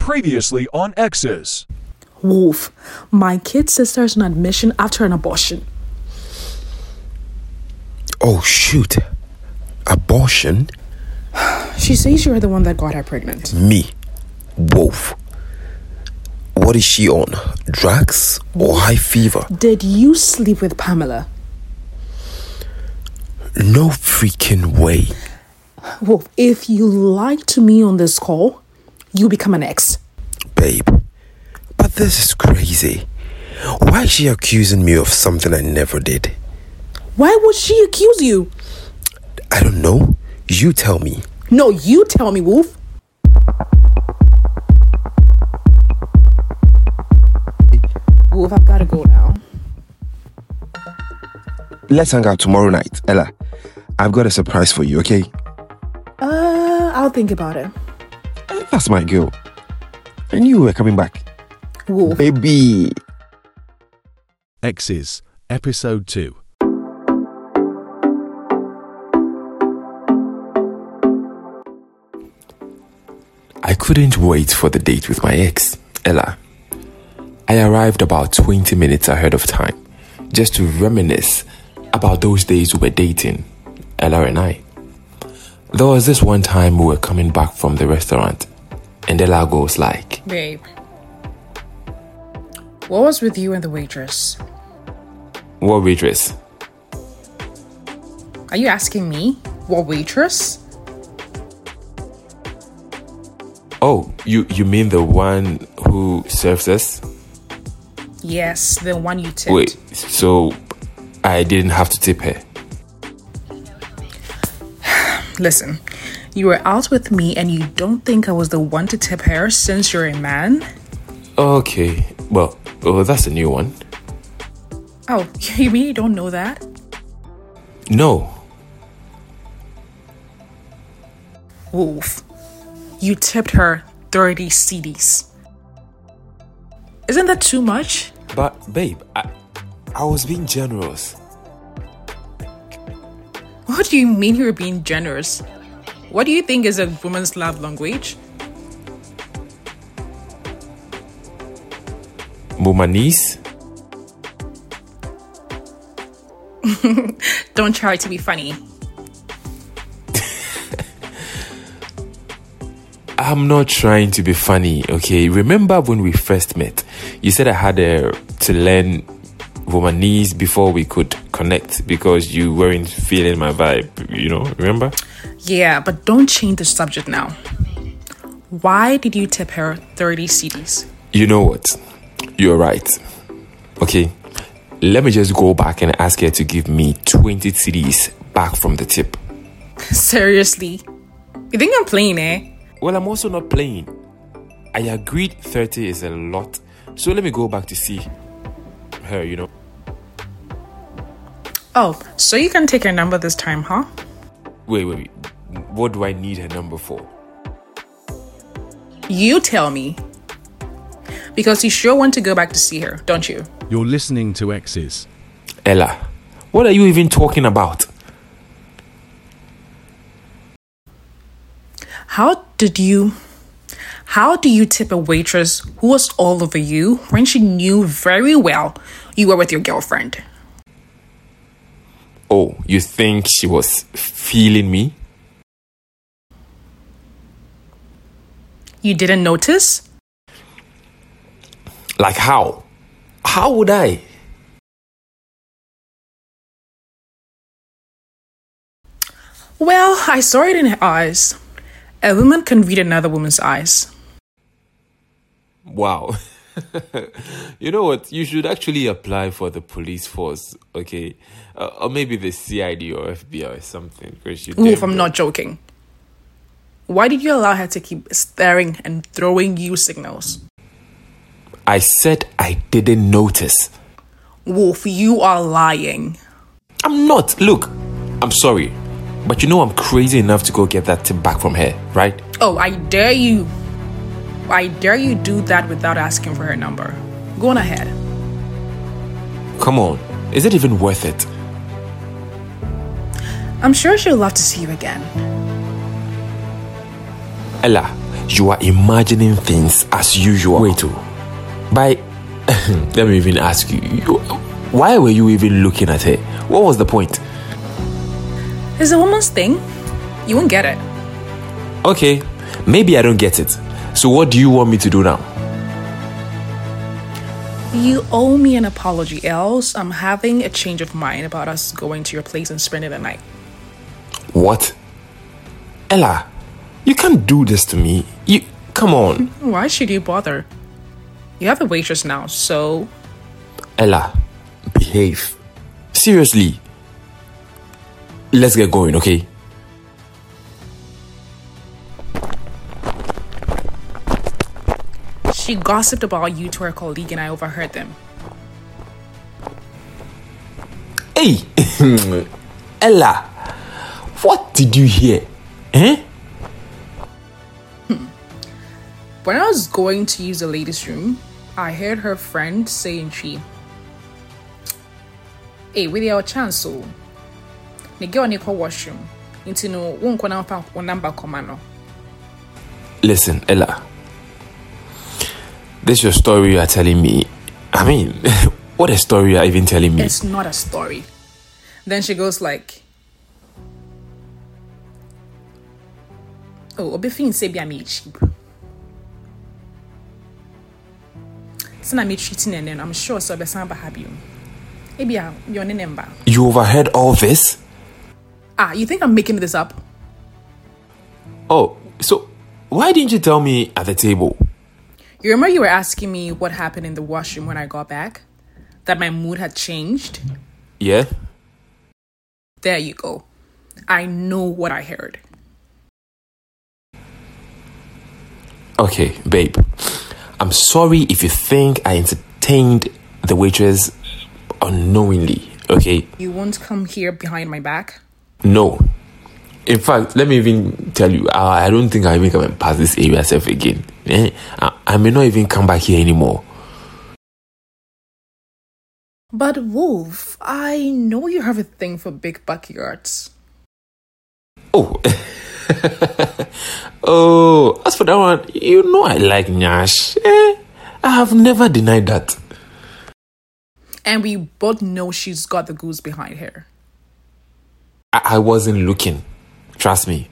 Previously on X's. Wolf, my kid sister's on admission after an abortion. Oh, shoot. Abortion? She says you're the one that got her pregnant. Me? Wolf. What is she on? Drugs or high fever? Did you sleep with Pamela? No freaking way. Wolf, if you lie to me on this call, you become an ex. Babe, but this is crazy. Why is she accusing me of something I never did? Why would she accuse you? I don't know. You tell me. No, you tell me, Wolf. Wolf, I've got to go now. Let's hang out tomorrow night. Ella, I've got a surprise for you, okay? I'll think about it. That's my girl. I knew you were coming back. Wolf. Baby. X's, Episode 2. I couldn't wait for the date with my ex, Ella. I arrived about 20 minutes ahead of time, just to reminisce about those days we were dating, Ella and I. There was this one time we were coming back from the restaurant, and Ella goes like, Babe, what was with you and the waitress? "What waitress?" Are you asking me? What waitress? "Oh, you mean the one who serves us?" Yes, the one you tipped. Wait, so I didn't have to tip her? Listen, you were out with me and you don't think I was the one to tip her since you're a man? Okay, well, that's a new one. Oh, you mean you don't know that? No. Wolf, you tipped her 30 CDs. Isn't that too much? But babe, I was being generous. What do you mean you're being generous? What do you think is a woman's love language? Mumanis? Don't try to be funny. I'm not trying to be funny, okay? Remember when we first met? You said I had to learn Romanese before we could connect because you weren't feeling my vibe, remember? Yeah, but don't change the subject now. Why did you tip her 30 CDs? You know what? You're right. Okay, let me just go back and ask her to give me 20 CDs back from the tip. Seriously? You think I'm playing, eh? Well, I'm also not playing. I agreed 30 is a lot, so let me go back to see her, Oh, so you can take her number this time, huh? Wait. What do I need her number for? You tell me. Because you sure want to go back to see her, don't you? You're listening to X's. Ella, what are you even talking about? How do you tip a waitress who was all over you when she knew very well you were with your girlfriend? Oh, you think she was feeling me? You didn't notice? Like how? How would I? Well, I saw it in her eyes. A woman can read another woman's eyes. Wow. You know what? You should actually apply for the police force, okay? Or maybe the CID or FBI or something. Oof, I'm not joking. Why did you allow her to keep staring and throwing you signals? I said I didn't notice. Wolf, you are lying. I'm not. Look, I'm sorry. But I'm crazy enough to go get that tip back from her, right? Oh, I dare you. I dare you do that without asking for her number. Go on ahead. Come on. Is it even worth it? I'm sure she'll love to see you again. Ella, you are imagining things as usual. Wait, let me even ask you, why were you even looking at her? What was the point? It's a woman's thing. You won't get it. Okay, maybe I don't get it. So what do you want me to do now? You owe me an apology, else I'm having a change of mind about us going to your place and spending the night. What? Ella, you can't do this to me. Come on. Why should you bother? You have a waitress now, so... Ella, behave. Seriously. Let's get going, okay? She gossiped about you to her colleague and I overheard them. Hey! Ella, what did you hear? When I was going to use the ladies' room, I heard her friend saying hey, with your chance, so ne girl ne call washroom. Into no one number commando. Listen, Ella. This your story you are telling me. I mean, what a story you are even telling me. It's not a story. Then she goes like, oh, obefin say be me cheap. So I'm treating and then I'm sure so be some happy. Maybe your number. You overheard all this? You think I'm making this up? Oh, so why didn't you tell me at the table? You remember you were asking me what happened in the washroom when I got back? That my mood had changed? Yeah? There you go. I know what I heard. Okay, babe. I'm sorry if you think I entertained the waitress unknowingly, okay? You won't come here behind my back? No. In fact, let me even tell you, I don't think I'll even come and pass this area self again. I may not even come back here anymore. But Wolf, I know you have a thing for big backyards. Oh. Oh, as for that one, you know I like Nyash. I have never denied that. And we both know she's got the goose behind her. I wasn't looking. Trust me.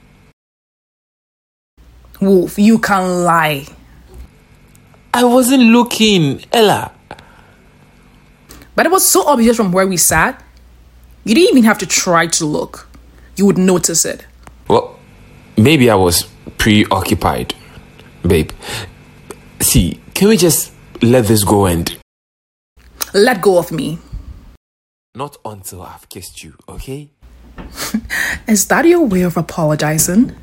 Wolf, you can lie. I wasn't looking, Ella. But it was so obvious from where we sat. You didn't even have to try to look. You would notice it. Well, maybe I was preoccupied, babe. See, can we just let this go and... Let go of me. Not until I've kissed you, okay? Is that your way of apologizing?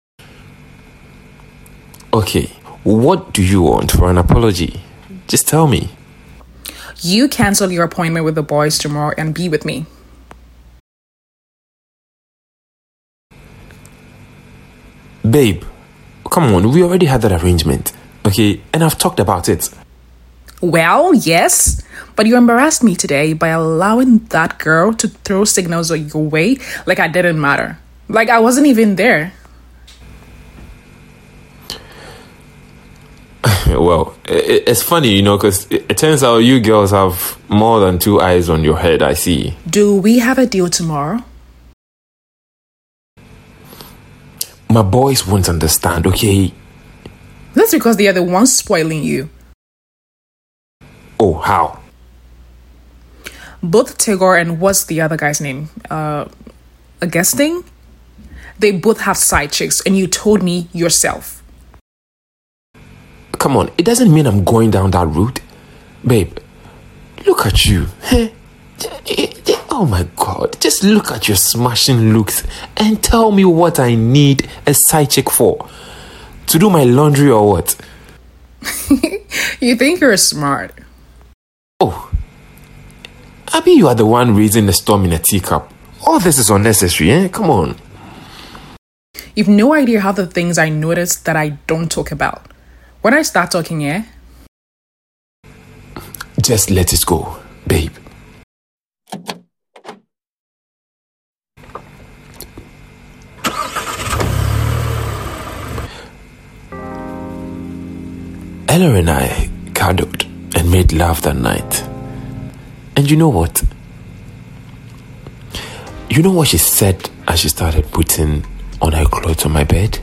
Okay, what do you want for an apology? Just tell me. You cancel your appointment with the boys tomorrow and be with me. Babe, come on, we already had that arrangement, okay? And I've talked about it. Well, yes, but you embarrassed me today by allowing that girl to throw signals your way like I didn't matter. Like I wasn't even there. Well, it's funny, you know, because it turns out you girls have more than two eyes on your head, I see. Do we have a deal tomorrow? My boys won't understand, okay? That's because they are the ones spoiling you. Oh, how? Both Tigor and what's the other guy's name? Augustine? They both have side chicks and you told me yourself. Come on, it doesn't mean I'm going down that route. Babe, look at you. Oh my God, just look at your smashing looks and tell me what I need a side chick for. To do my laundry or what? You think you're smart. Oh, Abby, you are the one raising the storm in a teacup. All this is unnecessary, eh? Come on. You've no idea how the things I notice that I don't talk about. When I start talking, yeah? Just let it go, babe. Ella and I cuddled and made love that night. And you know what? You know what she said as she started putting on her clothes on my bed?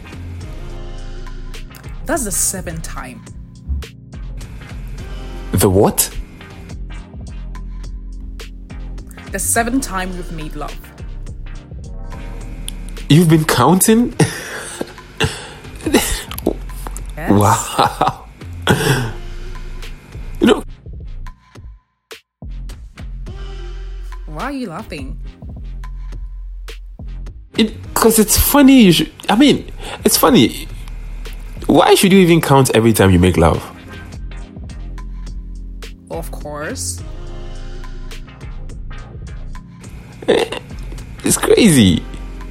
That's the 7th time. The what? The 7th time we've made love. You've been counting? Yes. Wow. You know, Why are you laughing? because it's funny. It's funny. Why should you even count every time you make love? Of course. It's crazy.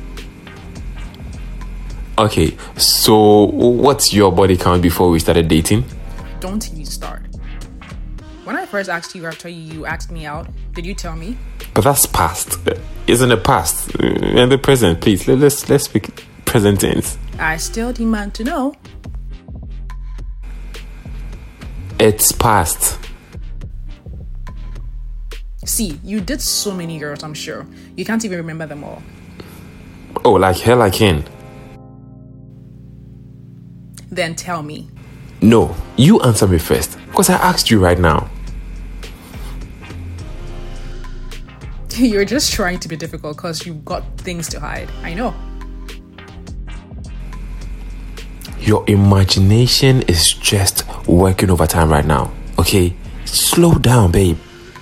Okay, so what's your body count before we started dating? Don't even start. When I first asked you after you asked me out, did you tell me? But that's past. Isn't it past? And the present, please. Let's speak present tense. I still demand to know. It's past. See, you did so many girls, I'm sure. You can't even remember them all. Oh, like hell I can. Then tell me. No, you answer me first. Because I asked you right now. You're just trying to be difficult because you've got things to hide. I know. Your imagination is just working overtime right now. Okay? Slow down, babe.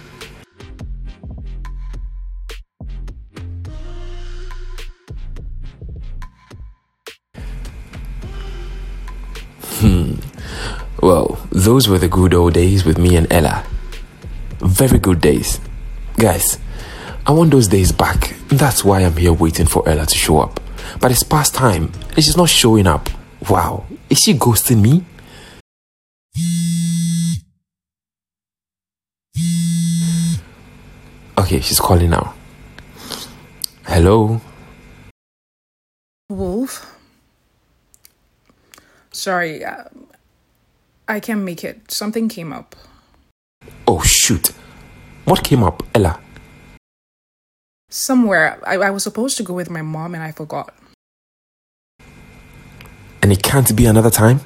Well, those were the good old days with me and Ella. Very good days. Guys, I want those days back. That's why I'm here waiting for Ella to show up. But it's past time and she's not showing up. Wow, is she ghosting me? Okay, she's calling now. Hello? Wolf? Sorry, I can't make it. Something came up. Oh, shoot. What came up, Ella? Somewhere. I was supposed to go with my mom and I forgot. And it can't be another time?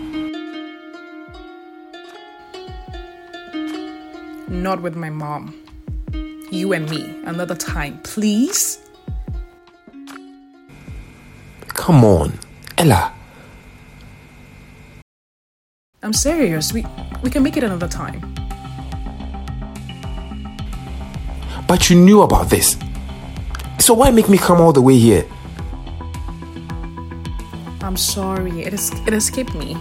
Not with my mom. You and me. Another time, please? Come on, Ella. I'm serious. We can make it another time. But you knew about this. So why make me come all the way here? I'm sorry. It escaped me.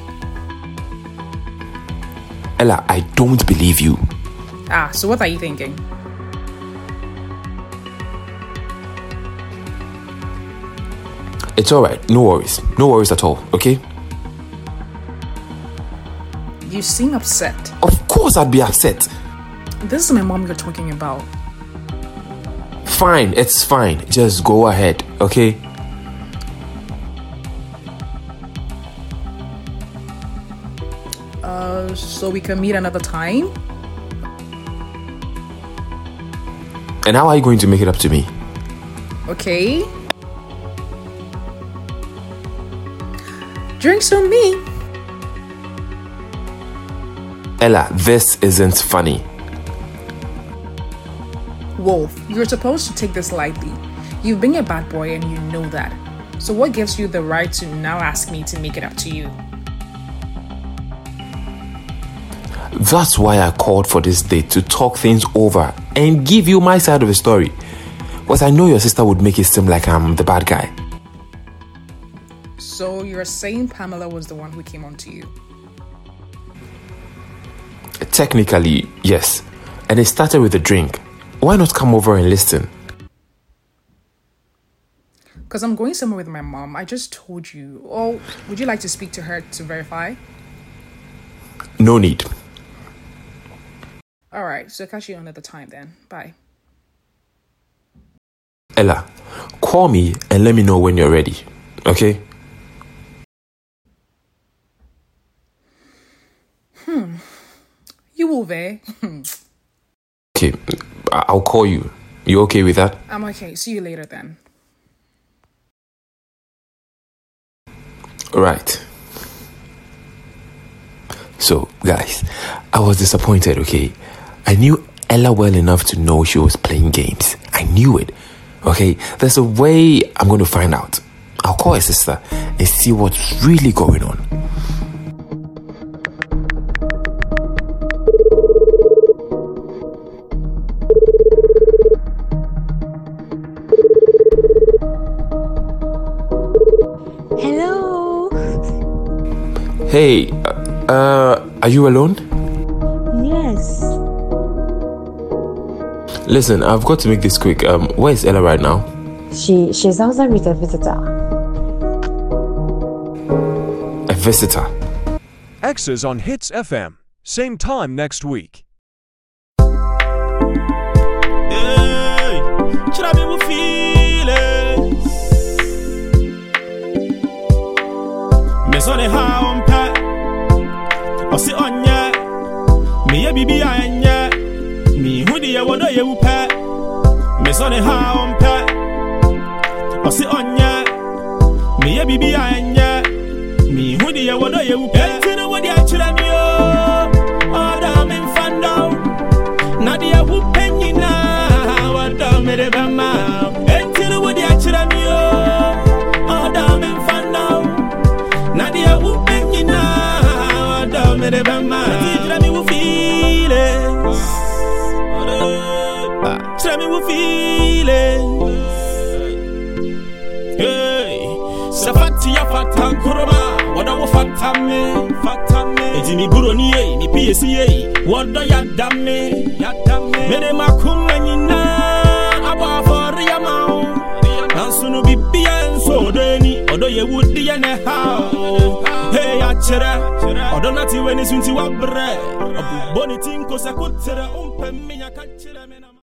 Ella, I don't believe you. So what are you thinking? It's alright. No worries. No worries at all, okay? You seem upset. Of course I'd be upset. This is my mom you're talking about. Fine, it's fine. Just go ahead, okay? So we can meet another time? And how are you going to make it up to me? Okay. Drinks on me. Ella, this isn't funny. Wolf, you're supposed to take this lightly. You've been a bad boy and you know that. So what gives you the right to now ask me to make it up to you? That's why I called for this date, to talk things over and give you my side of the story. Because I know your sister would make it seem like I'm the bad guy. So you're saying Pamela was the one who came on to you? Technically, yes. And it started with a drink. Why not come over and listen? Because I'm going somewhere with my mom. I just told you. Oh, would you like to speak to her to verify? No need. All right, so catch you another time then. Bye. Ella, call me and let me know when you're ready. Okay? You will be. Okay, I'll call you. You okay with that? I'm okay. See you later then. Right. So, guys, I was disappointed, okay? I knew Ella well enough to know she was playing games. I knew it, okay? There's a way I'm going to find out. I'll call her sister and see what's really going on. Hello. Hey, are you alone? Yes. Listen, I've got to make this quick. Where is Ella right now? She's outside with a visitor. A visitor? X's on Hits FM. Same time next week. Hey, should I be with feelings? Miss on the how on pat. Or sit on ya. Me a bibi anya. Me who the wado you pat. Miss on the how on pat. Or sit on ya. Me a bibi anya. Me who the wado you pat. You know what you chila me oh damn in fan down. Nadia who penny now. What damn me the bama. You know what you chila me oh damn in fan down. Nadia who penny now. What damn me the bama. Chila me who feelings. Chila me who feelings. Hey, Safati ya fatan kuroma. Wada wo fatame. Eti mi buroni ye, mi PSC ye. Wada ya dame. Mene makuma nyina. Aba for ya mao. Nansunu bibi enso deni. Odo ye wudi ya ne hao. Hey ya chere. Odo nati weni sunti wabre. Obu boni tinko sa kutere. Umpe minya kachere mena.